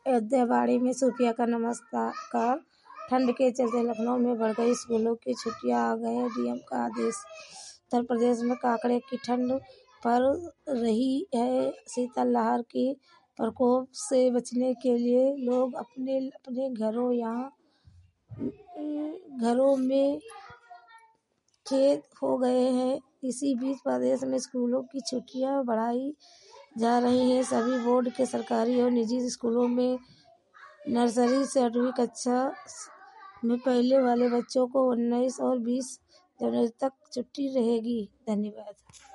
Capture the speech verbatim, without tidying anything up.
अयोध्या बाड़ी में सूफिया का नमस्कार। ठंड के चलते लखनऊ में बढ़ गई स्कूलों की छुट्टियां, आ गए डीएम का आदेश। उत्तर प्रदेश में कड़ाके की ठंड पड़ रही है। शीतलहर के प्रकोप से बचने के लिए लोग अपने अपने घरों या घरों में कैद हो गए हैं। इसी बीच प्रदेश में स्कूलों की छुट्टियां बढ़ाई जा रही हैं। सभी बोर्ड के सरकारी और निजी स्कूलों में नर्सरी से आठवीं कक्षा में पढ़ने वाले बच्चों को उन्नीस और बीस जनवरी तक छुट्टी रहेगी। धन्यवाद।